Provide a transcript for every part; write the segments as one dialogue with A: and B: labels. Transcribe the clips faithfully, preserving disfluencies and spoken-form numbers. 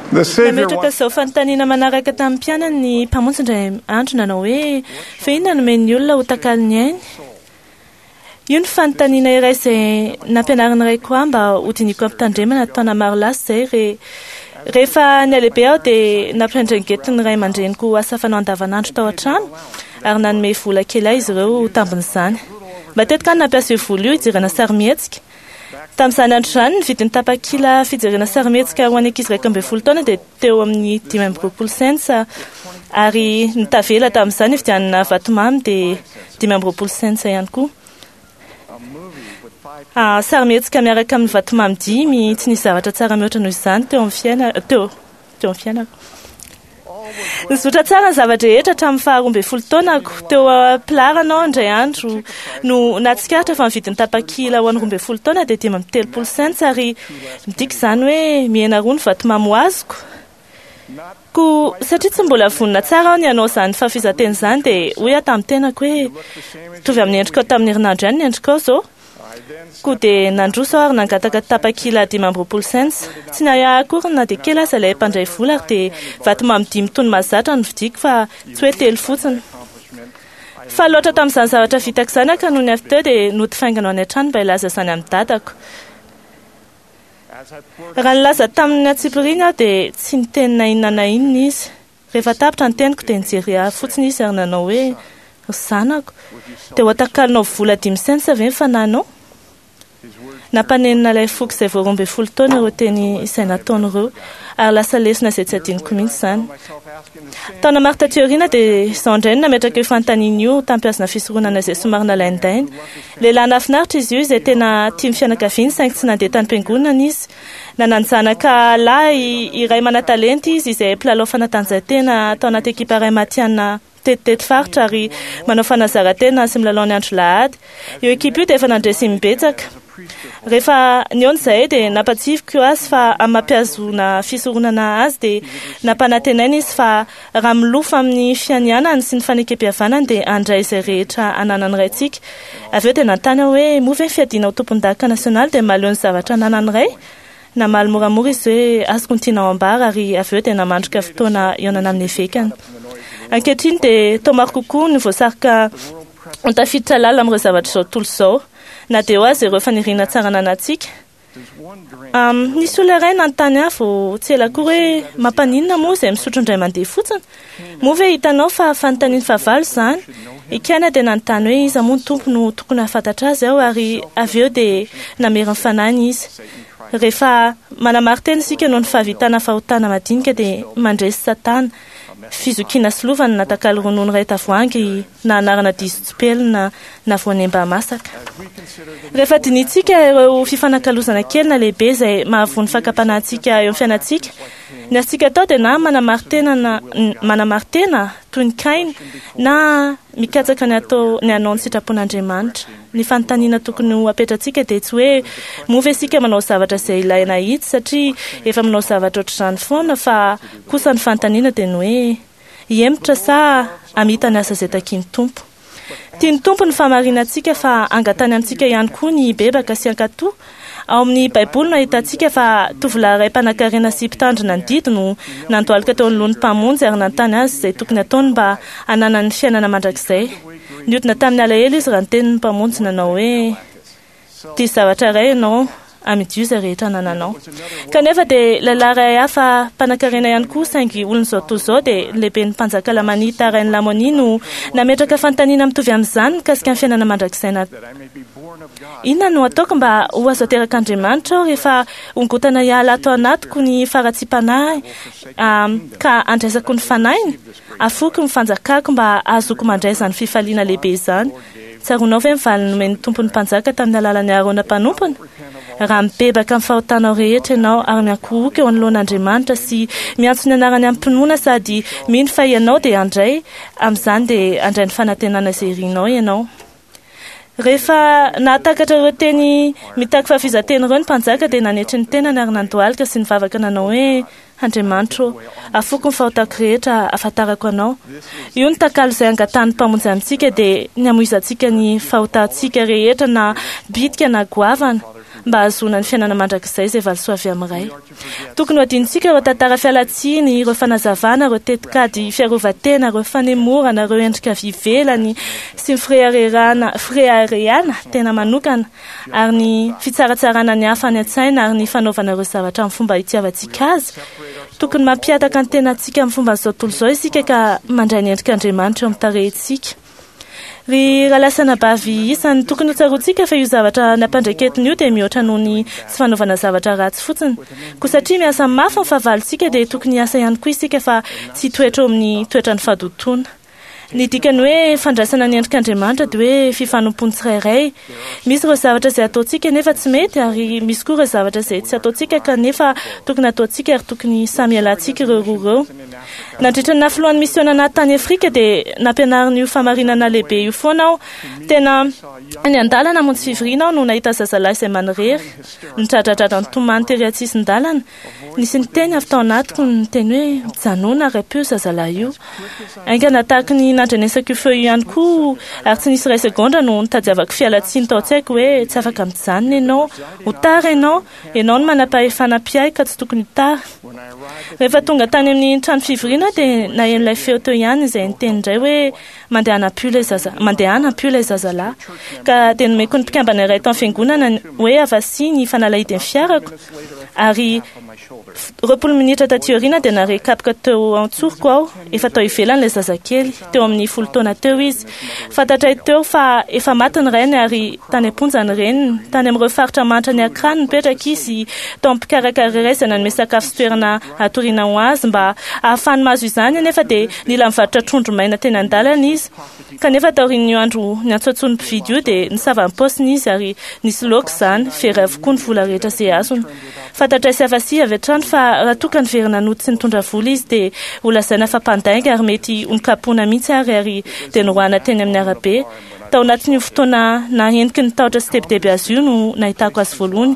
A: The Savior
B: Nametraka
A: wants
B: zao fanontaniana manaraka tamin'ny mpianany ny mpamonjy indray andro nanao hoe fa inona nomeny ny olona ho takalo ny ainy. Io ny fanontaniana iray izay nampianarina iray koa mba hodiniko ampitandremana taona maro lasa izay re rehefa ny alehibe aho dia nampirendrengetiny iray aman-dreniko asa fanao andavanandro tao an-trano ary nanome vola kely ahy izy ireo tambin'izany. Matetika ny nampiasa io vola io hijerena sarimihetsika. Tamin'izany andro izany ny vidin'ny tapakila fijerena sarimihetsika ho an'ny ankizy iraika amby folo taona dia teo amin'ny dimy amby roapolo sensa ary ny tavela tamin'izany hividianana vatomamy dia dimy amby roapolo sensa ihany koa. Ah, sarimihetsika miaraka amin'ny vatomamy dimy tsy nisy zavatra tsara mihoatra noho izany teo amin'ny fiainana teo teo amin'ny fiainana. Nizotra tsara ny zavatra rehetra hatramin'ny faharoa amby folo taonako teo Pilaranao indray andro no nahatsikaritra fa ny vidin'ny tapakila ho an'ny roa amby folo taona dia dimy amby telopolo sensa ary midika izany hoe mihena roa ny vatomamy ho azoko. Ko satria tsy mbola vonona tsara aho ny hanao izany fahafizateny izany dia hoy aho tamin'ny tenako hoe tovy amin'ny endrikao tamin'ny herinandro ihany ny endrikao izao. Ko dia nandroso ary nangataka tapakila dimy amby roapolo sensa. Tsy nahiahy akory na dia kely aza ilay mpandray vola ary dia vatomamy dimy tony mahazatra no vidiko fa tsy hoe telo fotsiny. Fa loatra tamin'izany zavatra vitako izany ka noho ny avy teo dia notifaingana any an-trano mba hilaza izany amin'ny dadako. Raha nilaza tamin'ny atsipiriny aho dia tsy niteny na inona na inona izy. Rehefa tapitra ny teniko dia nijery ahy fotsiny izy ary nanao hoe ry zanako dia ho atakalinao vola dimy sensa ve ny fananao? Nampanenina ilay foky izay vao roa amby folo taona ireo teny izay nataony ireo ary lasa lesona izay tsy adiniko mihitsy izany. Taona maro taty aoriana dia izaho indray no nametraka io fanontaniana io tampihazona fisoronana izay somary nalaindaina. Lehilahy nafinaritra izy io izay tena tia mifianakaviana saingy tsy nandeha tany am-piangonana izy. Nananjanaka lahy iray mana-talenty izy izay mpilalao fanatanjahantena tao anaty ekipa iray matiana tetitety faritra ary manao fanazarantena sy milalao ny andro lahady. Io ekipa io dia efa nandresy mibetsaka. Rehefa niony izay dia nampatsiviko azy fa amin'ny mampiazona fisoronana azy dia nampanantenaina izy fa raha milofa amin'ny fianianany sy ny fanekem-pihavanany dia andray izay rehetra ananany iray tsika. Avy eo dia nantany aho hoe moa ve ny fiadiana ho tompon-daka nasionaly dia maleo ny zavatra ananany iray. Namaly moramora izy hoe azoko ny tiana ao ambara ary avy eo dia namandrika fotoana ionana amin'ny evekany. Ankehitriny dia tao maro kokoa ny voasarika tafiditra lalina amin'ireo zavatra izao tontolo izao. Na dia ho azy ireo faniriana tsara nanantsika. Um, nisy olona iray nanontany ahy vao tsy ela akory hoe mampaninona moa izay misotro indray mandeha fotsiny. Moa ve hitanao fa fanontaniana fahavalo izany? Ikana dia nanontany hoe iza moa ny tompo no tokony hafantatra azy aho ary avy eo dia nameriny fanany izy. Rehefa manamartena isika noho ny fahavitana fahotana madinika dia mandresy Satana. Fizokiana sy lovana natakalo ronono iray tavoahangy na anarana diso tsipelina na voanemba masaka. Rehefa dinitsika ireo fifanakalozana kely na lehibe izay mahavony fakapanantsika eo amin'ny fiainantsika, ny azontsika atao dia na manamartena na manamartena toy ny Kaina na mikatsaka ny atao ny anao ny sitrapon'Andriamanitra. Ny fanontaniana tokony ho apetrantsika dia tsy hoe moa ve isika manao zavatra izay ilaina hitsy satria efa manao zavatra ohatr'izany foana fa kosa ny fanontaniana dia ny hoe hiemotra sa hamita ny asa izay takiany Tompo. Tiany Tompo ny famarinantsika fa angatany amintsika ihany koa ny bebaka sy ankatoa. Ao amin'ny Baiboly no ahitantsika fa tovolahy iray mpanankarena sy mpitandrina ny didy no nandohalika teo anoloan'ny mpamonjy ary nanontany azy izay tokony ataony mba hanana ny fiainana mandrakizay. Nihodina tamin'ny alahelo izy raha ny tenin'ny mpamonjy nanao hoe diso zavatra iray ianao amidio rehetra nananao. Kanefa dia lehilahy iray hafa mpanankarena ihany koa saingy olona izao toy izao dia lehiben'ny mpanjaka Lamanita Reine Lamoni no nametraka fanontaniana mitovy amin'izany mikasika ny fiainana mandrakizay. Inona no ataoko mba ho azo ateraka Andriamanitra aho rehefa ongotana hiala ato anatiko ny faratsiam-panahy um, ka andraisako ny fanainy afoko ny fanjakako mba azoko mandray izany fifaliana lehibe izany. Tsaronao ve mivaly nomeny tompony mpanjaka tamin'ny alalany Arona mpanompony? Raha mibebaka amin'ny fahotanao rehetra ianao ary miankohoka eo anoloan'Andriamanitra sy miantso ny anarany amin'ny mpinoana sady mino fa ianao dia andray amin'izany dia andray ny fanantenana izay rinao ianao. Rehefa nahatakatra ireo teny mitaky fahafizateny ireo ny mpanjaka dia nanetry ny tenany ary nandohalika sy nivavaka nanao hoe Andriamanitra, afoko ny fahotako rehetra afantarako anao. Io ny takalo izay angatany mpamonjy amintsika dia ny hamoizantsika ny fahotantsika rehetra na bitika na goavana. mba azona ny fiainana mandrakizay izay valosoa avy amin'iray. Tokony ho adinitsika ireo tantara fialatsiny, ireo fanazavana, ireo tetikady fiarovatena, ireo fanemorana, ireo endrika vivelany sy ny fireharehana fireharehana tena manokana, ary ny fitsaratsarana ny hafa ny an-tsaina ary ny fanaovana ireo zavatra amin'ny fomba hitiavantsika azy. Tokony mampiataka ny tenantsika amin'ny fomba izao tontolo izao isika ka mandray ny endrik'Andriamanitra eo amin'ny tarehintsika. Ry rahalasana bavy isany tokony tsarotsika fa io zavatra nampandraiketiny io dia mihoatra noho ny tsy fanaovana zavatra ratsy fotsiny. Ko satria miasa mafy ny fahavalontsika dia tokony hiasa ihany koa isika fa tsy toetra eo amin'ny toetra ny fahadotona. Ny dikany hoe fandraisana ny endrik'Andriamanitra dia hoe fifanompony tsirairay. Misy ireo zavatra izay ataontsika nefa tsy mety ary misy koa ireo zavatra izay tsy ataontsika kanefa tokony ataontsika ary tokony samy ialantsika ireo roa ireo. Nandritra ny nafoloan'ny misiona anaty tany Afrika dia nampianarina io famarinana lehibe io foana aho. Tena ny an-dalana mony tsy fivoriana aho no nahita zazalahy izay manirery nidradradrara ny tomany tery an-tsisin-dalana. Nisy niteny avy tao anatiko ny teny hoe mijanona raipio zazalahy io. Aingana tahaka ny nandrenesako io feo ihany koa ary tsy nisy iray segondra no nitadiavako fialatsiny tao tsy haiko hoe tsy afaka mijanona ianao, ho tara ianao, ianao no manam-pahefana mpiay ka tsy tokony ho tara. Rehefa tonga tany amin'ny trano fivoriana dia nahen'ilay feo teo ihany izay niteny indray hoe mandehanam-pio ilay zaza mandehanam-pio ilay zazalahy. Ka dia nomeko ny mpikambana iray tao amin'ny fiangonana hoe avasy ny fanalahidin'ny fiarako ary roapolo minitra taty aoriana dia narekapoka teo antsoroko aho, efa tao ivelany ilay zazakely, teo amin'ny folo taona teo izy. Fantatray teo fa efa maty ny rainy ary tany am-ponja ny reniny, tany amin'ireo faritra manitra ny Accra nipetraka izy tao amin'ny mpikarakara iray izay nanome sakafo sy toerana hatoriana ho azy mba ahafahany mahazo izany anefa dia nila mivarotra trondro maina teny an-dalana izy. Kanefa taorian'io andro ny antsoatsony mpividy io dia nisava ny paosiny izy ary nisy laoka izany, very avokoa ny vola rehetra izay azony. Fantatray sy avasy avy hatrany fa raha toka ny verina nody sy nitondra vola izy dia olazaina fa mpandainga ary mety onikapoana mihitsy ary ary dia nirohana teny amin'ny arabe. Tao anatin'io fotoana naheniky ny tahotra sy tebideby azy io no nahitako azy voalohany,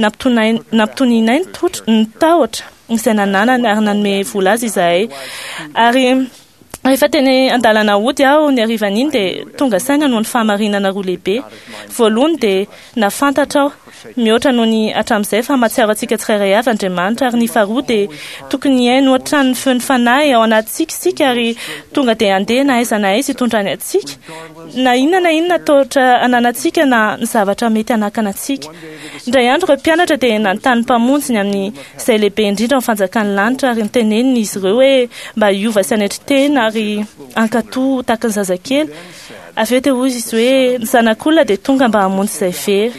B: nampitonianay ny tahotra izay nananany ary nanome vola azy izahay. Ary rehefa teny an-dalana hody aho ny harivan'iny dia tonga saina noho ny fahamarinana roa lehibe. Voalohany dia nafantatra aho mihoatra noho ny hatramin'izay fa mahatsiaro antsika tsirairay avy Andriamanitra, ary ny faharoa dia tokony haino ohatrany feo ny fanahy ao anatsika isika ary tonga dia andeha na aiza na aiza hitondrany antsika na inona na inona tohatra ananantsika na ny zavatra mety hanakana antsika. Indray andro ireo mpianatra dia nanontany mpamonjy ny amin'ny izay lehibe indrindra amin'ny fanjakan'ny lanitra ary niteneniny izy ireo hoe mba hiova sy hanetry tena ary ankatoa tahaka ny zazakely. Avy eo dia hoy izy hoe ny zanak'olona dia tonga mba hamonjy izay very.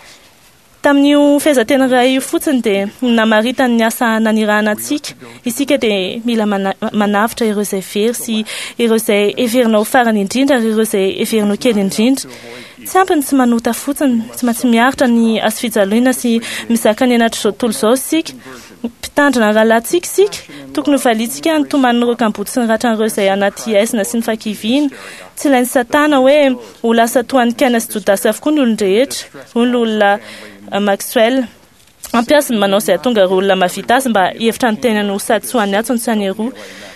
B: Tamin'io fehezantena iray io fotsiny dia namaritany ny asa nanirahana antsika. Isika dia mila mana- manavitra ireo izay very sy ireo izay heverinao farany indrindra ary ireo izay heverinao kely indrindra. Tsy ampiny tsy manota fotsiny, tsy maintsy miaritra ny azo fijaliana sy mizaka ny anaty izao tontolo izao isika. Mpitandrina rahalahintsika isika, tokony ho valitsika ny toman'ireo kamboty sy ny ratran'ireo izay anaty aizina sy ny fakiviana. Tsy ilain'ny satana hoe ho lasa toan'ny Kaina sy Jodasy avokoa ny olon-drehetra, hoy ny olona Maxwell. Ampiasa ny manao izay atonga ireo olona mahavita azy mba hihevitra ny tenany ho sady tsy ho an'ny atsony sy haneroa.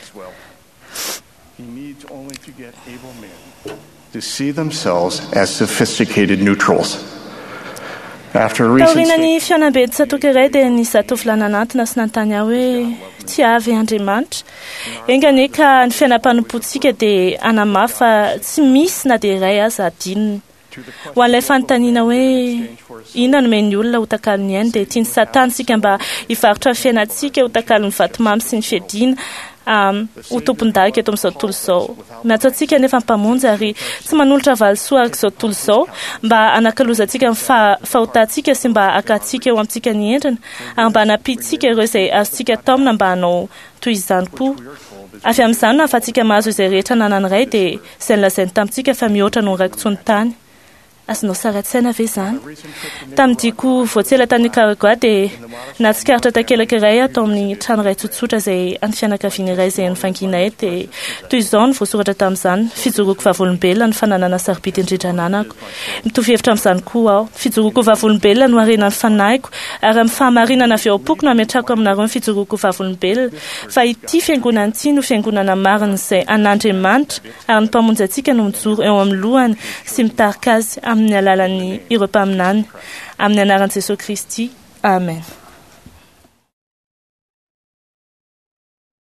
A: To see themselves as sophisticated neutrals. After a recent
B: taorinany fianambedy satoka iray dia ny zatovy lananantina sy nantany aho hoe tsy avy Andriamanitra. Engane ka ny fiainam-panompotsika dia anamafy fa tsy misy na dia iray aza adininy. Ho an'ilay fanontaniana hoe inona no men'ny olona ho takalony ainy dia tiany satana sika mba hivarotra ny fiainantsika ho takalony vatomamy sy ny fiadiana um, ho tompon-daka eto amin'izao tontolo izao. Miantso antsika nefa mpamonjy ary tsy manolotra valosoa araka izao tontolo izao mba anakalozantsika amin'ny fa- fahotantsika sy mba akatsika eo amintsika ny endrina ary mba hanampitsika ireo izay azontsika taomina mba hanao toy izany koa. Avy amin'izany no ahafahantsika mahazo izay rehetra nanan'iray dia izay nilazainy tamintsika fa mihoatra no raikitsony tany. Azonao sara-tsaina ve izany? Tamidiko voatsela tany Nicaragua dia natsikaritra takelaka iray atao amin'ny trano iray tsotsotra izay any fianakaviana iray izay nifanginay dia toy izao no voasoratra tamin'izany: fijoroako vavolombelona ny fananana sarobidy indrindra ananako. Mitovy hevitra amin'izany koa aho. Fijoroako vavolombelona no harenan'ny fanahiko ary amin'ny fahamarinana avy ao am-poko no ametrako aminareo ny fijoroako vavolombelona fa ity fiangonana ity no fiangonana marina izay an'Andriamanitra ary ny mpamonjy antsika no mijoro eo amin'ny lohany sy mitarika azy amin'ny alalan'ny ireo mpaminany amin'ny anaran'i Jesosy Kristy. Amen.